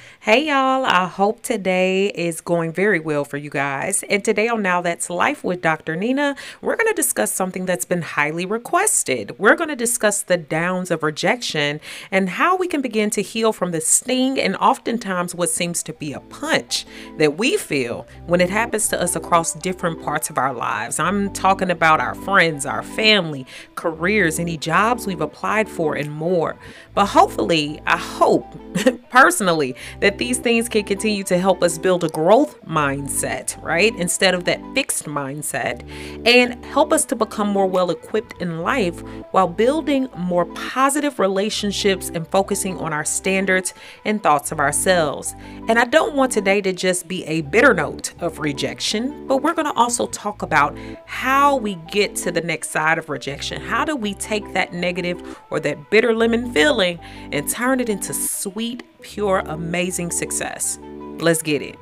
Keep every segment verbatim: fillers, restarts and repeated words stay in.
Hey y'all, I hope today is going very well for you guys. And today on Now That's Life with Doctor Nina, we're going to discuss something that's been highly requested. We're going to discuss the downs of rejection and how we can begin to heal from the sting and oftentimes what seems to be a punch that we feel when it happens to us across different parts of our lives. I'm talking about our friends, our family, careers, any jobs we've applied for, and more. But hopefully, I hope personally that these things can continue to help us build a growth mindset, right? Instead of that fixed mindset, and help us to become more well equipped in life while building more positive relationships and focusing on our standards and thoughts of ourselves. And I don't want today to just be a bitter note of rejection, but we're going to also talk about how we get to the next side of rejection. How do we take that negative or that bitter lemon feeling and turn it into sweet, pure, amazing success? Let's get it.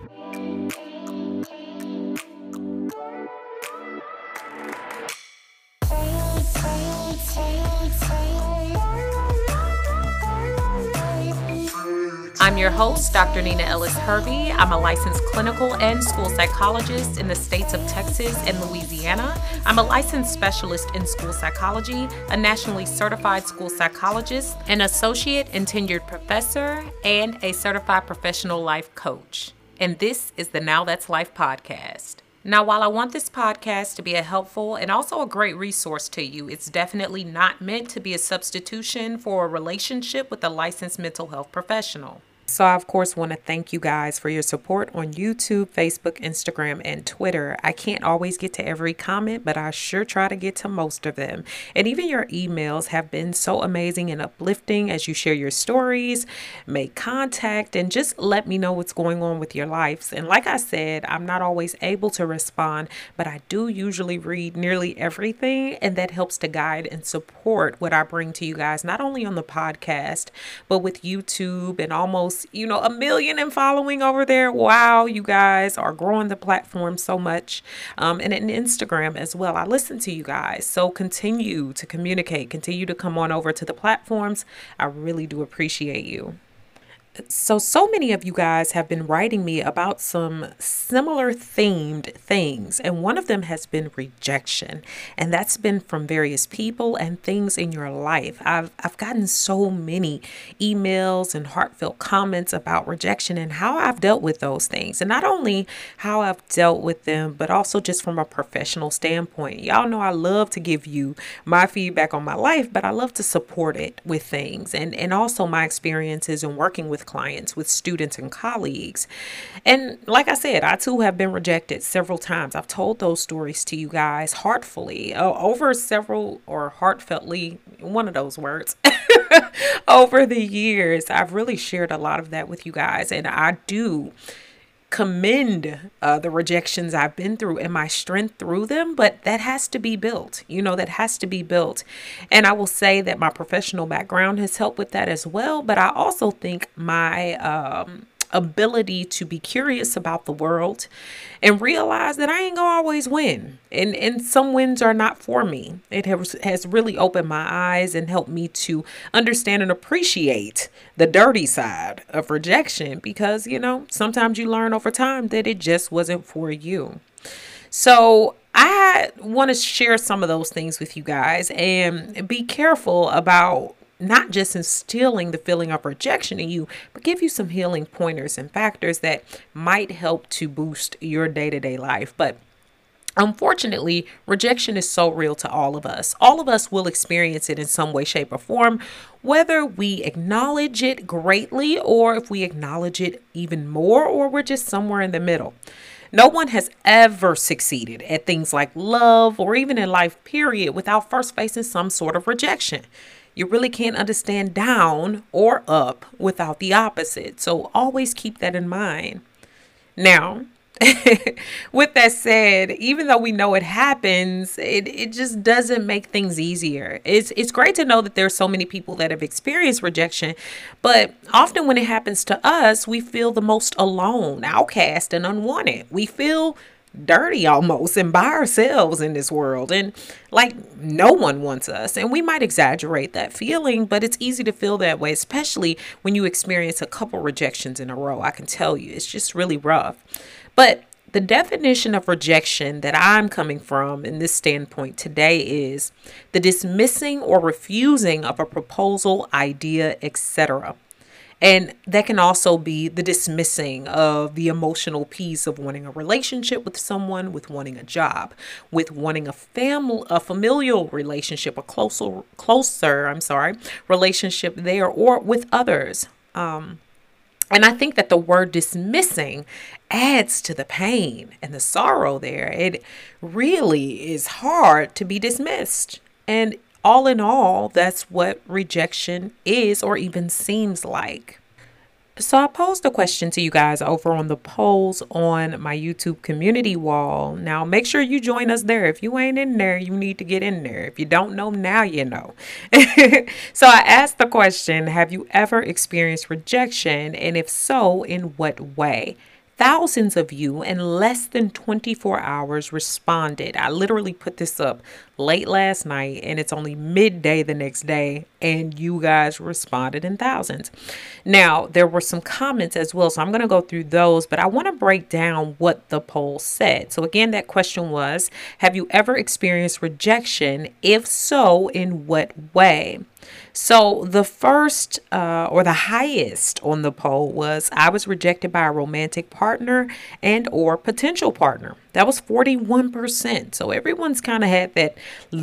I'm your host, Doctor Nina Ellis Hervey. I'm a licensed clinical and school psychologist in the states of Texas and Louisiana. I'm a licensed specialist in school psychology, a nationally certified school psychologist, an associate and tenured professor, and a certified professional life coach. And this is the Now That's Life podcast. Now, while I want this podcast to be a helpful and also a great resource to you, it's definitely not meant to be a substitution for a relationship with a licensed mental health professional. So I, of course, want to thank you guys for your support on YouTube, Facebook, Instagram, and Twitter. I can't always get to every comment, but I sure try to get to most of them. And even your emails have been so amazing and uplifting as you share your stories, make contact, and just let me know what's going on with your lives. And like I said, I'm not always able to respond, but I do usually read nearly everything, and that helps to guide and support what I bring to you guys, not only on the podcast, but with YouTube and almost you know, a million in following over there. Wow, you guys are growing the platform so much. Um, and in Instagram as well. I listen to you guys. So continue to communicate, continue to come on over to the platforms. I really do appreciate you. So, so many of you guys have been writing me about some similar themed things, and one of them has been rejection, and that's been from various people and things in your life. I've I've gotten so many emails and heartfelt comments about rejection and how I've dealt with those things, and not only how I've dealt with them, but also just from a professional standpoint. Y'all know I love to give you my feedback on my life, but I love to support it with things, and and also my experiences in working with clients, with students and colleagues. And like I said, I too have been rejected several times. I've told those stories to you guys heartfully uh, over several or heartfeltly, one of those words, over the years. I've really shared a lot of that with you guys, and I do commend uh, the rejections I've been through and my strength through them, but that has to be built, you know, that has to be built. And I will say that my professional background has helped with that as well. But I also think my um, ability to be curious about the world and realize that I ain't gonna always win. And, and some wins are not for me. It has, has really opened my eyes and helped me to understand and appreciate the dirty side of rejection, because, you know, sometimes you learn over time that it just wasn't for you. So I want to share some of those things with you guys and be careful about not just instilling the feeling of rejection in you, but give you some healing pointers and factors that might help to boost your day-to-day life. But unfortunately, rejection is so real to all of us. All of us will experience it in some way, shape, or form, whether we acknowledge it greatly or if we acknowledge it even more, or we're just somewhere in the middle. No one has ever succeeded at things like love or even in life, period, without first facing some sort of rejection. You really can't understand down or up without the opposite. So always keep that in mind. Now, with that said, even though we know it happens, it, it just doesn't make things easier. It's it's great to know that there's so many people that have experienced rejection, but often when it happens to us, we feel the most alone, outcast, and unwanted. We feel dirty almost and by ourselves in this world. And like no one wants us. And we might exaggerate that feeling, but it's easy to feel that way, especially when you experience a couple rejections in a row. I can tell you, it's just really rough. But the definition of rejection that I'm coming from in this standpoint today is the dismissing or refusing of a proposal, idea, et cetera. And that can also be the dismissing of the emotional piece of wanting a relationship with someone, with wanting a job, with wanting a family, a familial relationship, a closer, closer, I'm sorry, relationship there, or with others. Um, And I think that the word dismissing adds to the pain and the sorrow there. It really is hard to be dismissed. And all in all, that's what rejection is or even seems like. So I posed a question to you guys over on the polls on my YouTube community wall. Now, make sure you join us there. If you ain't in there, you need to get in there. If you don't know, now you know. So I asked the question, have you ever experienced rejection? And if so, in what way? Thousands of you in less than twenty-four hours responded. I literally put this up late last night and it's only midday the next day, and you guys responded in thousands. Now, there were some comments as well, so I'm going to go through those, but I want to break down what the poll said. So again, that question was, have you ever experienced rejection? If so, in what way? So the first uh, or the highest on the poll was I was rejected by a romantic partner and or potential partner. That was forty-one percent. So everyone's kind of had that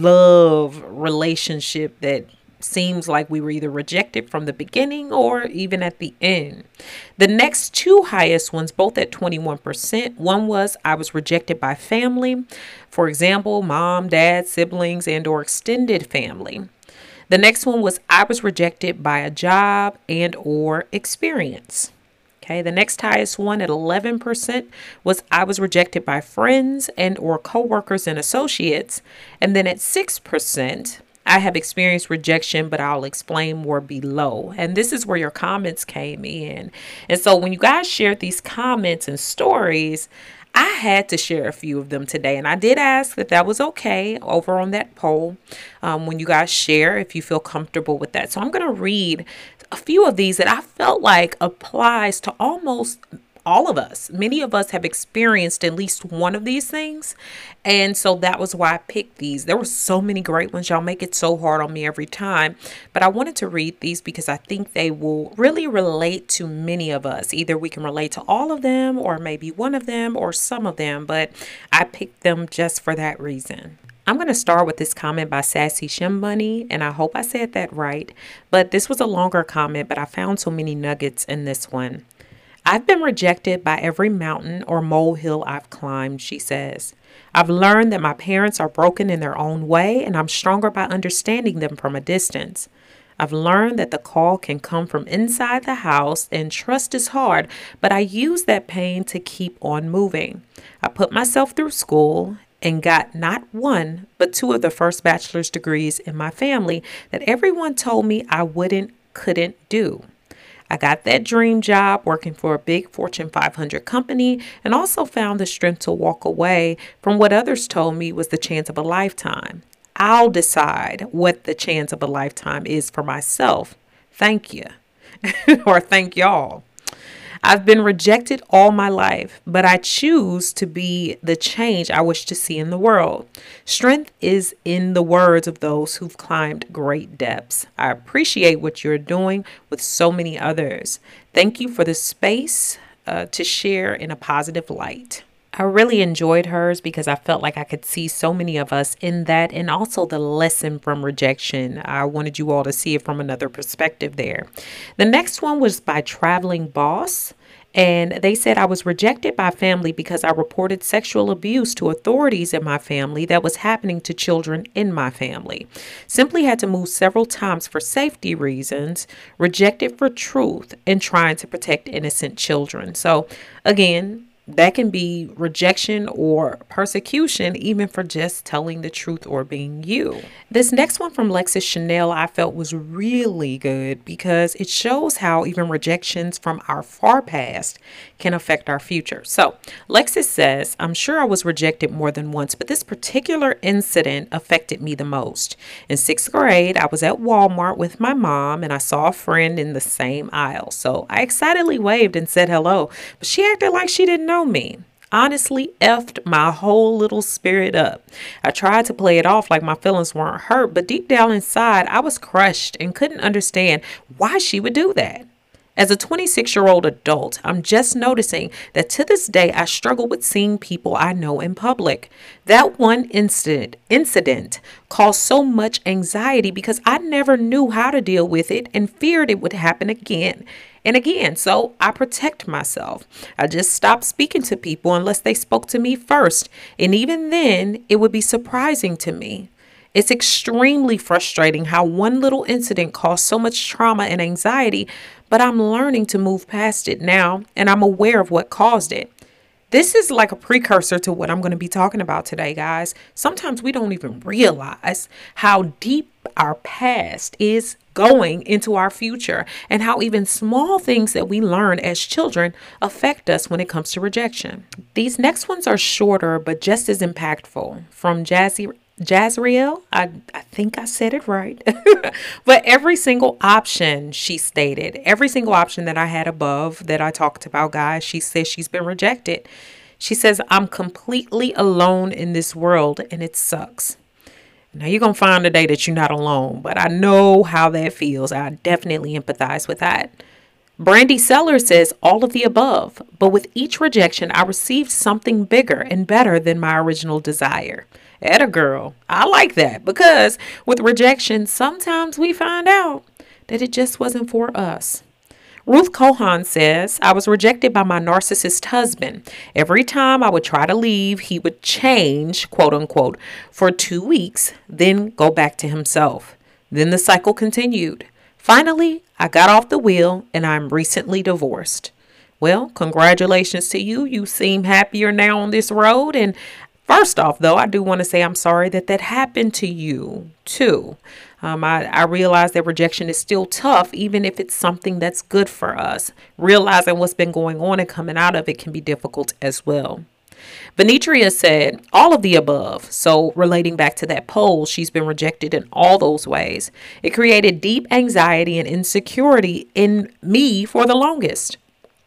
love relationship that seems like we were either rejected from the beginning or even at the end. The next two highest ones, both at twenty-one percent. One was I was rejected by family. For example, mom, dad, siblings, and or extended family. The next one was I was rejected by a job and or experience. Okay, the next highest one at eleven percent was I was rejected by friends and or coworkers and associates. And then at six percent, I have experienced rejection, but I'll explain more below. And this is where your comments came in. And so when you guys shared these comments and stories, I had to share a few of them today, and I did ask that that was okay over on that poll um, when you guys share, if you feel comfortable with that. So I'm going to read a few of these that I felt like applies to almost all of us. Many of us have experienced at least one of these things. And so that was why I picked these. There were so many great ones. Y'all make it so hard on me every time. But I wanted to read these because I think they will really relate to many of us. Either we can relate to all of them or maybe one of them or some of them. But I picked them just for that reason. I'm going to start with this comment by Sassy Shimbunny, and I hope I said that right. But this was a longer comment, but I found so many nuggets in this one. I've been rejected by every mountain or molehill I've climbed, she says. I've learned that my parents are broken in their own way, and I'm stronger by understanding them from a distance. I've learned that the call can come from inside the house, and trust is hard, but I use that pain to keep on moving. I put myself through school and got not one, but two of the first bachelor's degrees in my family that everyone told me I wouldn't, couldn't do. I got that dream job working for a big Fortune five hundred company and also found the strength to walk away from what others told me was the chance of a lifetime. I'll decide what the chance of a lifetime is for myself. Thank you. Or thank y'all. I've been rejected all my life, but I choose to be the change I wish to see in the world. Strength is in the words of those who've climbed great depths. I appreciate what you're doing with so many others. Thank you for the space uh, to share in a positive light. I really enjoyed hers because I felt like I could see so many of us in that, and also the lesson from rejection. I wanted you all to see it from another perspective there. The next one was by Traveling Boss. And they said I was rejected by family because I reported sexual abuse to authorities in my family that was happening to children in my family. Simply had to move several times for safety reasons, rejected for truth, and trying to protect innocent children. So again, That can be rejection or persecution, even for just telling the truth or being you. This next one from Lexis Chanel I felt was really good because it shows how even rejections from our far past can affect our future. So Lexis says, I'm sure I was rejected more than once, but this particular incident affected me the most. In sixth grade, I was at Walmart with my mom and I saw a friend in the same aisle. So I excitedly waved and said hello, but she acted like she didn't know me. Honestly effed my whole little spirit up. I tried to play it off like my feelings weren't hurt, but deep down inside, I was crushed and couldn't understand why she would do that. As a twenty-six-year-old adult, I'm just noticing that to this day, I struggle with seeing people I know in public. That one incident, incident caused so much anxiety because I never knew how to deal with it and feared it would happen again and again. So I protect myself. I just stopped speaking to people unless they spoke to me first. And even then, it would be surprising to me. It's extremely frustrating how one little incident caused so much trauma and anxiety, but I'm learning to move past it now, and I'm aware of what caused it. This is like a precursor to what I'm going to be talking about today, guys. Sometimes we don't even realize how deep our past is going into our future and how even small things that we learn as children affect us when it comes to rejection. These next ones are shorter, but just as impactful. From Jazzy Jazriel, I, I think I said it right. But every single option, she stated, every single option that I had above that I talked about, guys, she says she's been rejected. She says, I'm completely alone in this world and it sucks. Now you're going to find today that you're not alone, but I know how that feels. I definitely empathize with that. Brandy Sellers says all of the above, but with each rejection, I received something bigger and better than my original desire. Atta girl. I like that because with rejection, sometimes we find out that it just wasn't for us. Ruth Cohan says, I was rejected by my narcissist husband. Every time I would try to leave, he would change, quote unquote, for two weeks, then go back to himself. Then the cycle continued. Finally, I got off the wheel and I'm recently divorced. Well, congratulations to you. You seem happier now on this road. And first off, though, I do want to say I'm sorry that that happened to you, too. Um, I, I realize that rejection is still tough, even if it's something that's good for us. Realizing what's been going on and coming out of it can be difficult as well. Benitria said all of the above. So relating back to that poll, she's been rejected in all those ways. It created deep anxiety and insecurity in me for the longest.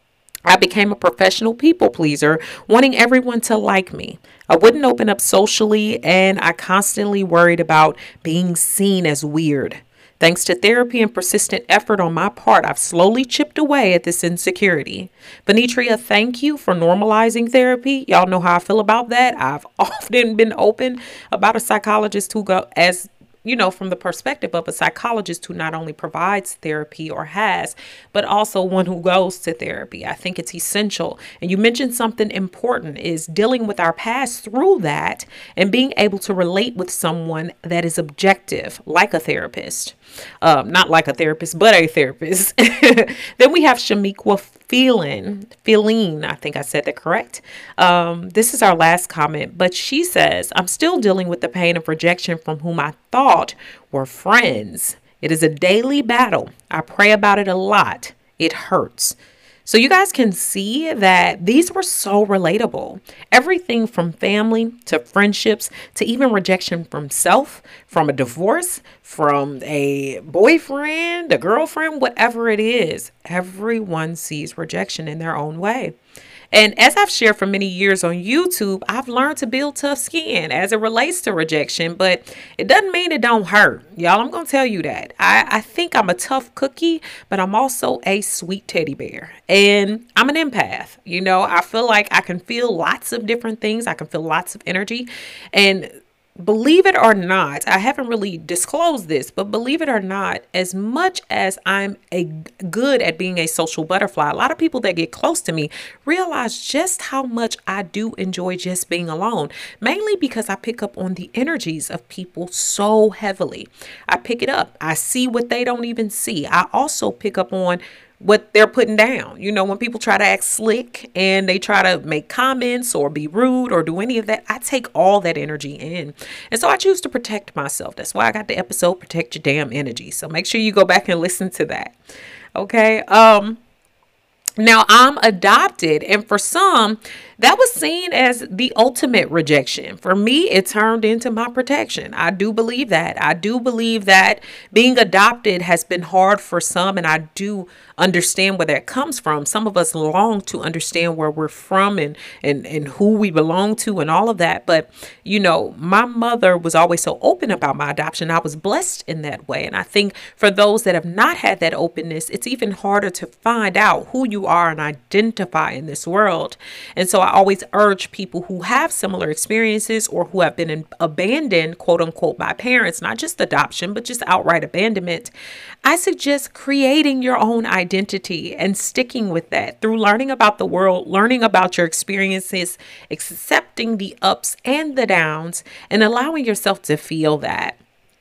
I became a professional people pleaser, wanting everyone to like me. I wouldn't open up socially, and I constantly worried about being seen as weird. Thanks to therapy and persistent effort on my part, I've slowly chipped away at this insecurity. Benitria, thank you for normalizing therapy. Y'all know how I feel about that. I've often been open about a psychologist who go as you know, from the perspective of a psychologist who not only provides therapy or has, but also one who goes to therapy. I think it's essential. And you mentioned something important is dealing with our past through that and being able to relate with someone that is objective, like a therapist. Um, not like a therapist, but a therapist. Then we have Shamiqua Feeling, Feeling, I think I said that correct. Um, this is our last comment, but she says, I'm still dealing with the pain of rejection from whom I thought were friends. It is a daily battle. I pray about it a lot. It hurts. So you guys can see that these were so relatable. Everything from family to friendships to even rejection from self, from a divorce, from a boyfriend, a girlfriend, whatever it is. Everyone sees rejection in their own way. And as I've shared for many years on YouTube, I've learned to build tough skin as it relates to rejection, but it doesn't mean it don't hurt. Y'all, I'm going to tell you that. I, I think I'm a tough cookie, but I'm also a sweet teddy bear. And I'm an empath. You know, I feel like I can feel lots of different things. I can feel lots of energy. And believe it or not, I haven't really disclosed this, but believe it or not, as much as I'm a good at being a social butterfly, a lot of people that get close to me realize just how much I do enjoy just being alone, mainly because I pick up on the energies of people so heavily. I pick it up. I see what they don't even see. I also pick up on what they're putting down. You know, when people try to act slick and they try to make comments or be rude or do any of that, I take all that energy in. And so I choose to protect myself. That's why I got the episode, Protect Your Damn Energy. So make sure you go back and listen to that. Okay. Um, Now, I'm adopted, and for some, that was seen as the ultimate rejection. For me, it turned into my protection. I do believe that. I do believe that being adopted has been hard for some, and I do understand where that comes from. Some of us long to understand where we're from and, and, and who we belong to and all of that. But, you know, my mother was always so open about my adoption. I was blessed in that way. And I think for those that have not had that openness, it's even harder to find out who you are and identify in this world. And so I always urge people who have similar experiences or who have been in, abandoned, quote unquote, by parents, not just adoption, but just outright abandonment. I suggest creating your own identity and sticking with that through learning about the world, learning about your experiences, accepting the ups and the downs, and allowing yourself to feel that.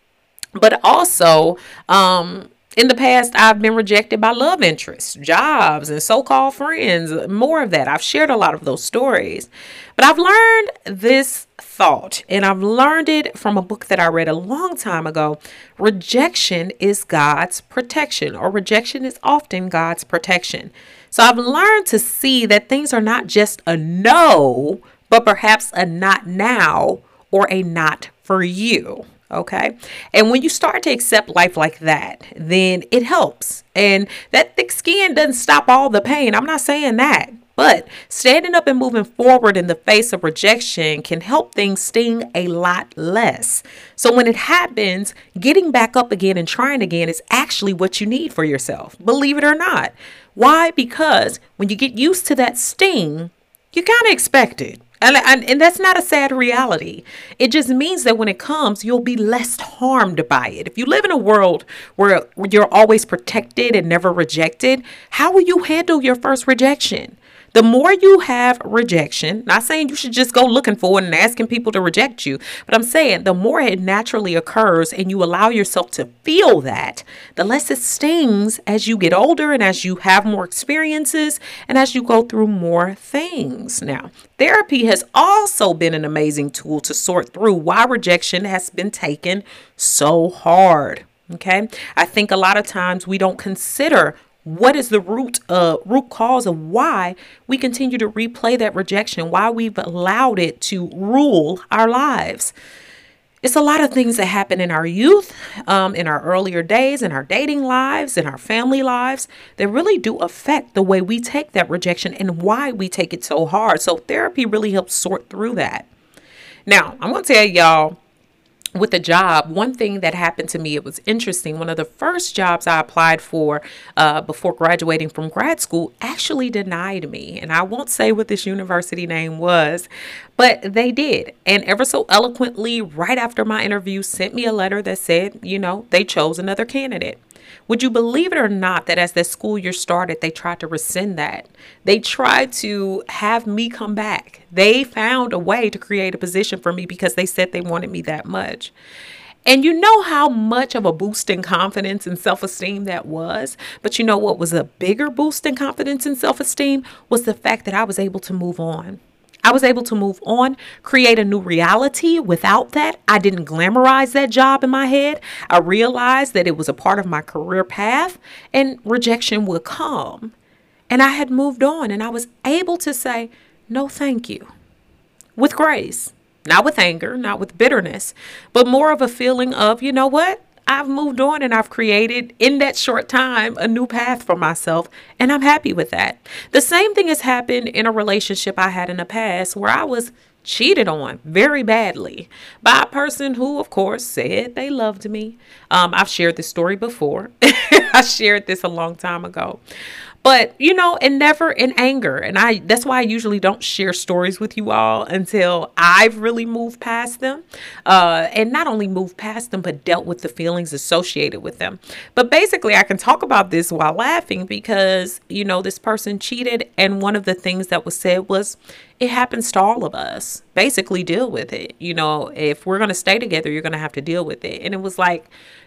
But also, um, in the past, I've been rejected by love interests, jobs, and so-called friends. More of that. I've shared a lot of those stories. But I've learned this thought, and I've learned it from a book that I read a long time ago. Rejection is God's protection, or rejection is often God's protection. So I've learned to see that things are not just a no, but perhaps a not now or a not for you. Okay. And when you start to accept life like that, then it helps. And that thick skin doesn't stop all the pain. I'm not saying that. But standing up and moving forward in the face of rejection can help things sting a lot less. So when it happens, getting back up again and trying again is actually what you need for yourself. Believe it or not. Why? Because when you get used to that sting, you kind of expect it. And, and, and that's not a sad reality. It just means that when it comes, you'll be less harmed by it. If you live in a world where you're always protected and never rejected, how will you handle your first rejection? The more you have rejection, not saying you should just go looking for it and asking people to reject you, but I'm saying the more it naturally occurs and you allow yourself to feel that, the less it stings as you get older and as you have more experiences and as you go through more things. Now, therapy has also been an amazing tool to sort through why rejection has been taken so hard. Okay, I think a lot of times we don't consider what is the root uh, root cause of why we continue to replay that rejection, why we've allowed it to rule our lives. It's a lot of things that happen in our youth, um, in our earlier days, in our dating lives, in our family lives, that really do affect the way we take that rejection and why we take it so hard. So therapy really helps sort through that. Now, I'm going to tell y'all, with a job, one thing that happened to me, it was interesting. One of the first jobs I applied for uh, before graduating from grad school actually denied me. And I won't say what this university name was, but they did. And ever so eloquently, right after my interview, sent me a letter that said, you know, they chose another candidate. Would you believe it or not that as the school year started, they tried to rescind that? They tried to have me come back. They found a way to create a position for me because they said they wanted me that much. And you know how much of a boost in confidence and self-esteem that was? But you know what was a bigger boost in confidence and self-esteem was the fact that I was able to move on. I was able to move on, create a new reality without that. I didn't glamorize that job in my head. I realized that it was a part of my career path and rejection would come. And I had moved on and I was able to say, no, thank you, with grace, not with anger, not with bitterness, but more of a feeling of, you know what? I've moved on and I've created in that short time a new path for myself, and I'm happy with that. The same thing has happened in a relationship I had in the past where I was cheated on very badly by a person who, of course, said they loved me. Um, I've shared this story before. I shared this a long time ago. But, you know, and never in anger. And I that's why I usually don't share stories with you all until I've really moved past them. Uh, and not only moved past them, but dealt with the feelings associated with them. But basically, I can talk about this while laughing because, you know, this person cheated. And one of the things that was said was, it happens to all of us. Basically, deal with it. You know, if we're going to stay together, you're going to have to deal with it. And it was like,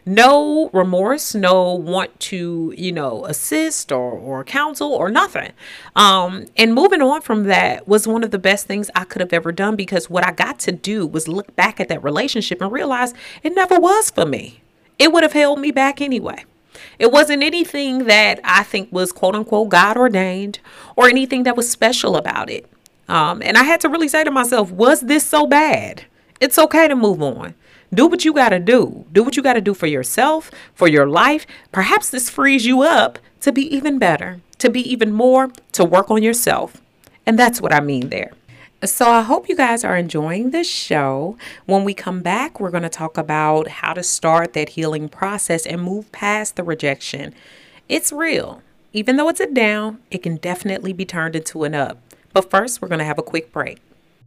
No remorse, no want to, you know, assist or, or counsel or nothing. Um, and moving on from that was one of the best things I could have ever done, because what I got to do was look back at that relationship and realize it never was for me. It would have held me back anyway. It wasn't anything that I think was quote unquote God ordained or anything that was special about it. Um, and I had to really say to myself, was this so bad? It's okay to move on. Do what you got to do. Do what you got to do for yourself, for your life. Perhaps this frees you up to be even better, to be even more, to work on yourself. And that's what I mean there. So I hope you guys are enjoying this show. When we come back, we're going to talk about how to start that healing process and move past the rejection. It's real. Even though it's a down, it can definitely be turned into an up. But first, we're going to have a quick break.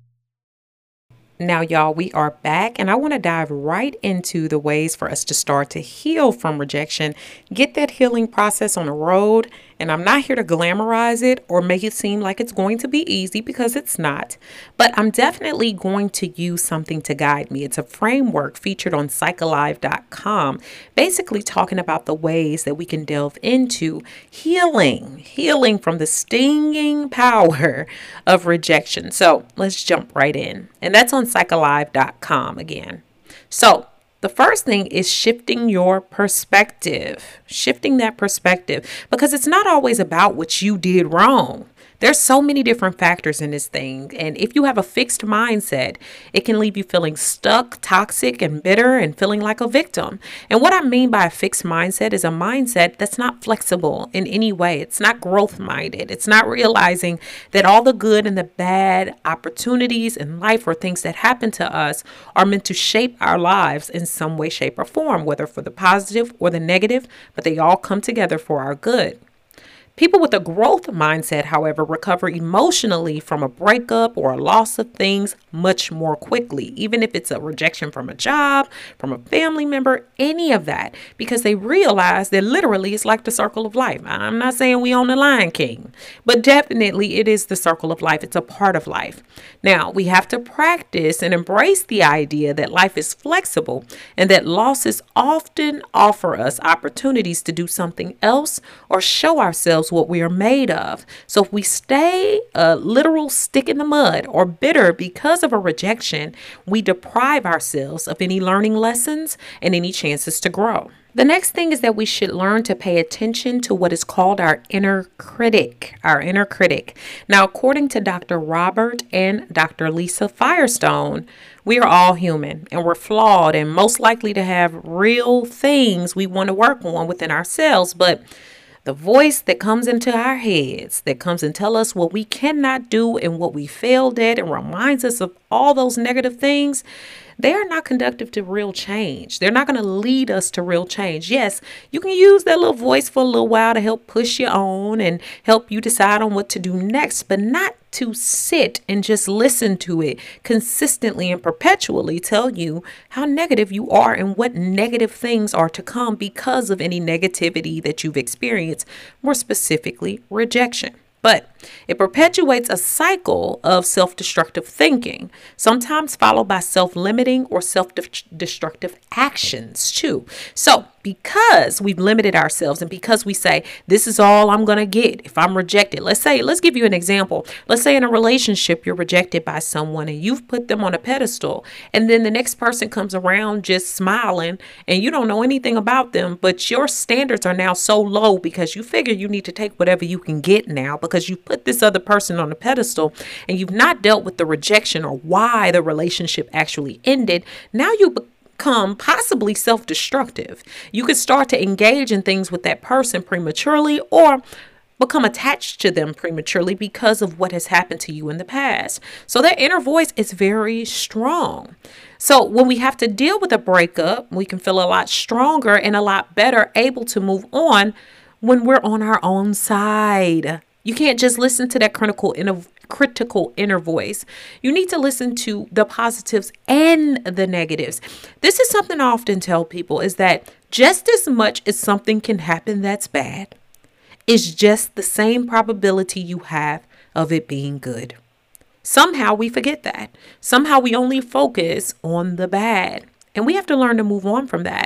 Now, y'all, we are back, and I want to dive right into the ways for us to start to heal from rejection, get that healing process on the road. And I'm not here to glamorize it or make it seem like it's going to be easy, because it's not. But I'm definitely going to use something to guide me. It's a framework featured on psych alive dot com, basically talking about the ways that we can delve into healing, healing from the stinging power of rejection. So let's jump right in. And that's on psych alive dot com again. So the first thing is shifting your perspective, shifting that perspective, because it's not always about what you did wrong. There's so many different factors in this thing. And if you have a fixed mindset, it can leave you feeling stuck, toxic, and bitter, and feeling like a victim. And what I mean by a fixed mindset is a mindset that's not flexible in any way. It's not growth minded. It's not realizing that all the good and the bad opportunities in life or things that happen to us are meant to shape our lives in some way, shape, or form, whether for the positive or the negative, but they all come together for our good. People with a growth mindset, however, recover emotionally from a breakup or a loss of things much more quickly, even if it's a rejection from a job, from a family member, any of that, because they realize that literally it's like the circle of life. I'm not saying we own the Lion King, but definitely it is the circle of life. It's a part of life. Now, we have to practice and embrace the idea that life is flexible and that losses often offer us opportunities to do something else or show ourselves what we are made of. So if we stay a literal stick in the mud or bitter because of a rejection, we deprive ourselves of any learning lessons and any chances to grow. The next thing is that we should learn to pay attention to what is called our inner critic, our inner critic. Now, according to Doctor Robert and Doctor Lisa Firestone, we are all human and we're flawed and most likely to have real things we want to work on within ourselves. But the voice that comes into our heads, that comes and tell us what we cannot do and what we failed at and reminds us of all those negative things, they are not conducive to real change. They're not going to lead us to real change. Yes, you can use that little voice for a little while to help push you on and help you decide on what to do next, but not to sit and just listen to it consistently and perpetually tell you how negative you are and what negative things are to come because of any negativity that you've experienced, more specifically rejection. But it perpetuates a cycle of self-destructive thinking, sometimes followed by self-limiting or self-destructive actions too. So because we've limited ourselves and because we say, this is all I'm going to get if I'm rejected. Let's say, let's give you an example. Let's say in a relationship, you're rejected by someone and you've put them on a pedestal. And then the next person comes around just smiling and you don't know anything about them, but your standards are now so low because you figure you need to take whatever you can get now because you put this other person on a pedestal and you've not dealt with the rejection or why the relationship actually ended. Now you become possibly self-destructive. You could start to engage in things with that person prematurely or become attached to them prematurely because of what has happened to you in the past. So that inner voice is very strong. So when we have to deal with a breakup, we can feel a lot stronger and a lot better able to move on when we're on our own side. You can't just listen to that critical inner, critical inner voice. You need to listen to the positives and the negatives. This is something I often tell people is that just as much as something can happen that's bad, it's just the same probability you have of it being good. Somehow we forget that. Somehow we only focus on the bad. And we have to learn to move on from that.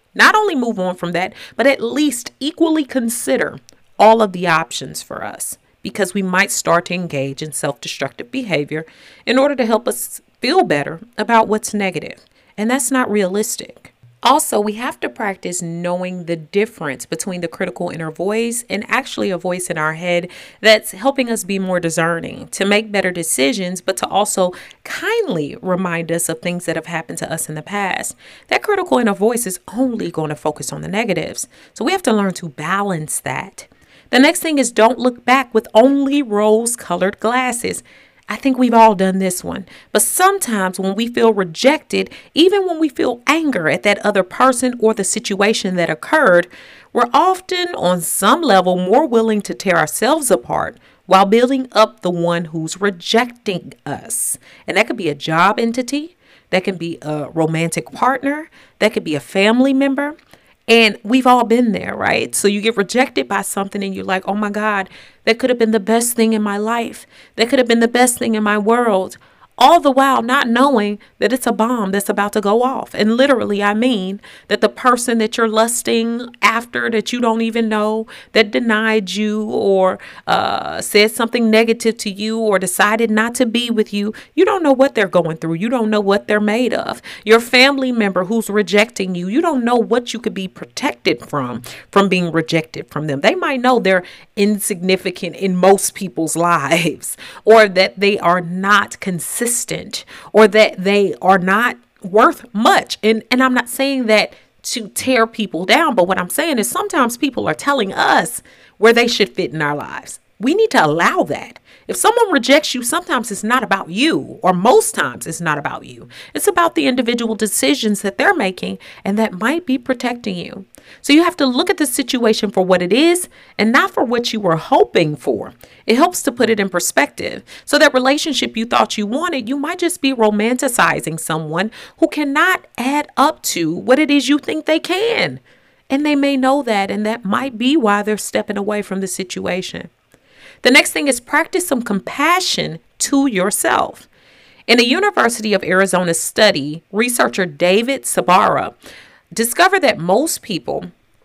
Not only move on from that, but at least equally consider all of the options for us, because we might start to engage in self-destructive behavior in order to help us feel better about what's negative. And that's not realistic. Also, we have to practice knowing the difference between the critical inner voice and actually a voice in our head that's helping us be more discerning, to make better decisions, but to also kindly remind us of things that have happened to us in the past. That critical inner voice is only going to focus on the negatives. So we have to learn to balance that. The next thing is, don't look back with only rose-colored glasses. I think we've all done this one. But sometimes when we feel rejected, even when we feel anger at that other person or the situation that occurred, we're often on some level more willing to tear ourselves apart while building up the one who's rejecting us. And that could be a job entity, that can be a romantic partner, that could be a family member. And we've all been there, right? So you get rejected by something and you're like, oh my God, that could have been the best thing in my life. That could have been the best thing in my world. All the while not knowing that it's a bomb that's about to go off. And literally, I mean that the person that you're lusting after, that you don't even know, that denied you or uh, said something negative to you or decided not to be with you, you don't know what they're going through. You don't know what they're made of. Your family member who's rejecting you, you don't know what you could be protected from, from being rejected from them. They might know they're insignificant in most people's lives, or that they are not consistent, or that they are not worth much. And, and I'm not saying that to tear people down, but what I'm saying is sometimes people are telling us where they should fit in our lives. We need to allow that. If someone rejects you, sometimes it's not about you, or most times it's not about you. It's about the individual decisions that they're making and that might be protecting you. So you have to look at the situation for what it is and not for what you were hoping for. It helps to put it in perspective. So that relationship you thought you wanted, you might just be romanticizing someone who cannot add up to what it is you think they can. And they may know that, and that might be why they're stepping away from the situation. The next thing is practice some compassion to yourself. In a University of Arizona study, researcher David Sabara discovered that most people,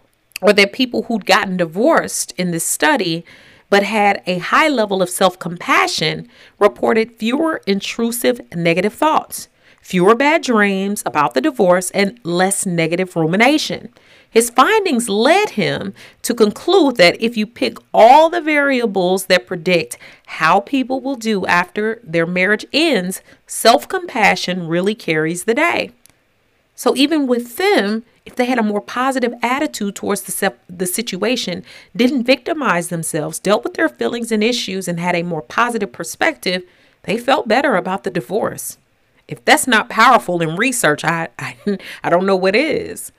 or that people who'd gotten divorced in this study but had a high level of self-compassion, reported fewer intrusive negative thoughts, fewer bad dreams about the divorce, and less negative rumination. His findings led him to conclude that if you pick all the variables that predict how people will do after their marriage ends, self-compassion really carries the day. So even with them, if they had a more positive attitude towards the, se- the situation, didn't victimize themselves, dealt with their feelings and issues, and had a more positive perspective, they felt better about the divorce. If that's not powerful in research, I, I, I don't know what is.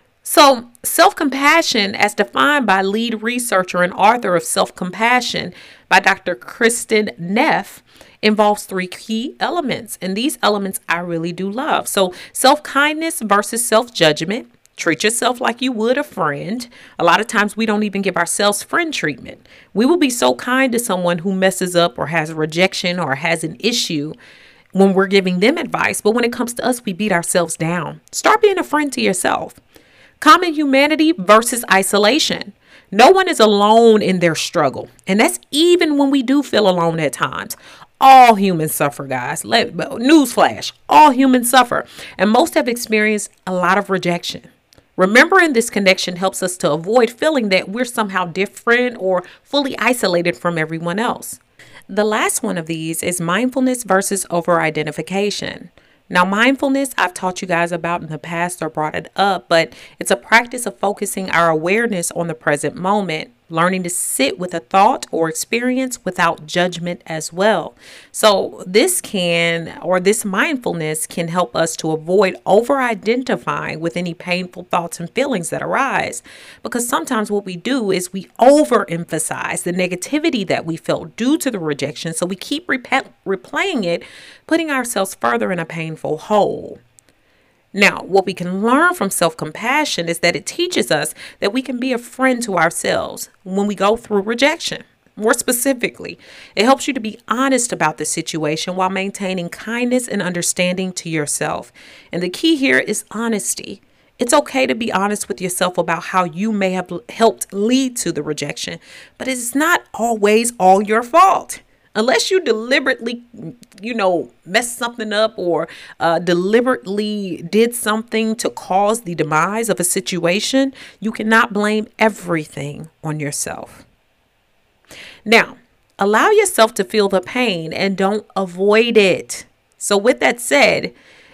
So self-compassion, as defined by lead researcher and author of Self-Compassion by Doctor Kristen Neff, involves three key elements. And these elements I really do love. So self-kindness versus self-judgment. Treat yourself like you would a friend. A lot of times we don't even give ourselves friend treatment. We will be so kind to someone who messes up or has rejection or has an issue when we're giving them advice. But when it comes to us, we beat ourselves down. Start being a friend to yourself. Common humanity versus isolation. No one is alone in their struggle. And that's even when we do feel alone at times. All humans suffer, guys. Let, newsflash, all humans suffer. And most have experienced a lot of rejection. Remembering this connection helps us to avoid feeling that we're somehow different or fully isolated from everyone else. The last one of these is mindfulness versus over-identification. Now, mindfulness, I've taught you guys about in the past or brought it up, but it's a practice of focusing our awareness on the present moment, learning to sit with a thought or experience without judgment as well. So this can, or this mindfulness can help us to avoid over-identifying with any painful thoughts and feelings that arise. Because sometimes what we do is we overemphasize the negativity that we felt due to the rejection. So we keep rep- replaying it, putting ourselves further in a painful hole. Now, what we can learn from self-compassion is that it teaches us that we can be a friend to ourselves when we go through rejection. More specifically, it helps you to be honest about the situation while maintaining kindness and understanding to yourself. And the key here is honesty. It's okay to be honest with yourself about how you may have helped lead to the rejection, but it's not always all your fault. Unless you deliberately, you know, messed something up or uh, deliberately did something to cause the demise of a situation, you cannot blame everything on yourself. Now, allow yourself to feel the pain and don't avoid it. So with that said,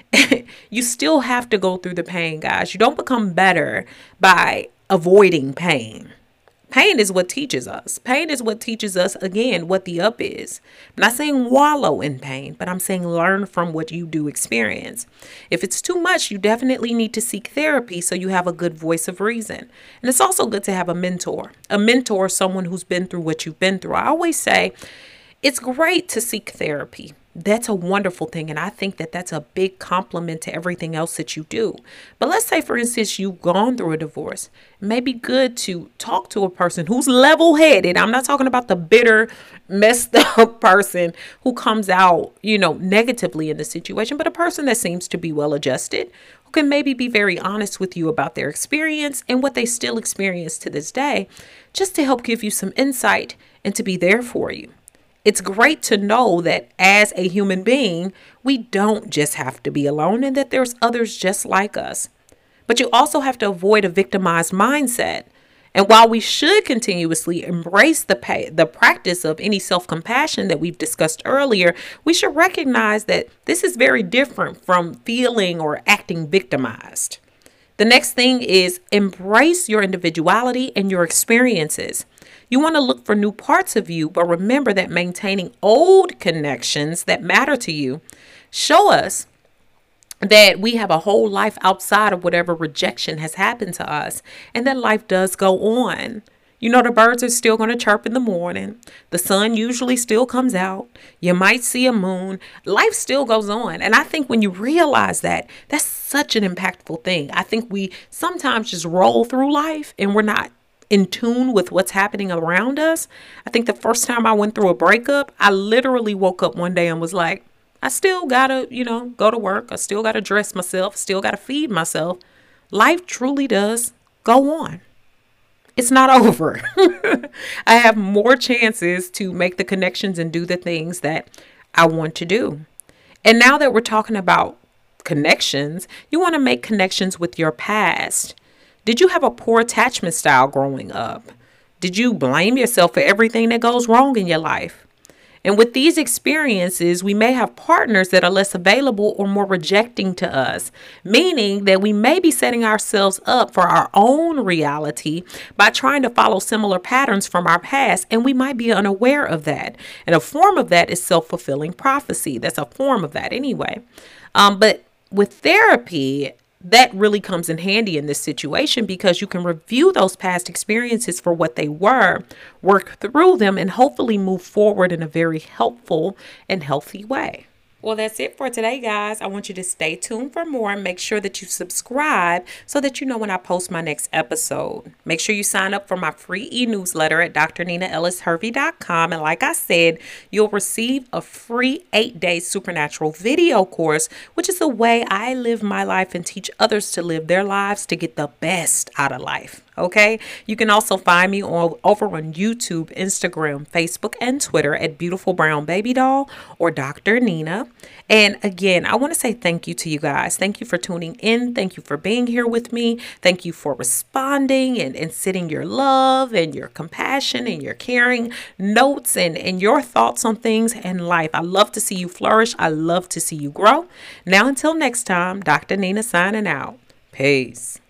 you still have to go through the pain, guys. You don't become better by avoiding pain. Pain is what teaches us. Pain is what teaches us, again, what the up is. I'm not saying wallow in pain, but I'm saying learn from what you do experience. If it's too much, you definitely need to seek therapy so you have a good voice of reason. And it's also good to have a mentor. A mentor is someone who's been through what you've been through. I always say it's great to seek therapy. That's a wonderful thing. And I think that that's a big compliment to everything else that you do. But let's say, for instance, you've gone through a divorce. It may be good to talk to a person who's level-headed. I'm not talking about the bitter, messed up person who comes out, you know, negatively in the situation, but a person that seems to be well-adjusted, who can maybe be very honest with you about their experience and what they still experience to this day, just to help give you some insight and to be there for you. It's great to know that as a human being, we don't just have to be alone and that there's others just like us. But you also have to avoid a victimized mindset. And while we should continuously embrace the pay, the practice of any self-compassion that we've discussed earlier, we should recognize that this is very different from feeling or acting victimized. The next thing is embrace your individuality and your experiences. You want to look for new parts of you, but remember that maintaining old connections that matter to you show us that we have a whole life outside of whatever rejection has happened to us, and that life does go on. You know, the birds are still going to chirp in the morning. The sun usually still comes out. You might see a moon. Life still goes on. And I think when you realize that, that's such an impactful thing. I think we sometimes just roll through life and we're not in tune with what's happening around us. I think the first time I went through a breakup, I literally woke up one day and was like, I still gotta, you know, go to work. I still gotta dress myself, still gotta feed myself. Life truly does go on. It's not over. I have more chances to make the connections and do the things that I want to do. And now that we're talking about connections, you want to make connections with your past. Did you have a poor attachment style growing up? Did you blame yourself for everything that goes wrong in your life? And with these experiences, we may have partners that are less available or more rejecting to us, meaning that we may be setting ourselves up for our own reality by trying to follow similar patterns from our past, and we might be unaware of that. And a form of that is self-fulfilling prophecy. That's a form of that anyway. Um, but with therapy, that really comes in handy in this situation because you can review those past experiences for what they were, work through them, and hopefully move forward in a very helpful and healthy way. Well, that's it for today, guys. I want you to stay tuned for more and make sure that you subscribe so that you know when I post my next episode. Make sure you sign up for my free e-newsletter at D R Nina Ellis Hervey dot com. And like I said, you'll receive a free eight-day supernatural video course, which is the way I live my life and teach others to live their lives to get the best out of life. Okay, you can also find me on, over on YouTube, Instagram, Facebook, and Twitter at Beautiful Brown Baby Doll or Doctor Nina. And again, I want to say thank you to you guys. Thank you for tuning in. Thank you for being here with me. Thank you for responding and, and sending your love and your compassion and your caring notes and, and your thoughts on things in life. I love to see you flourish. I love to see you grow. Now, until next time, Doctor Nina signing out. Peace.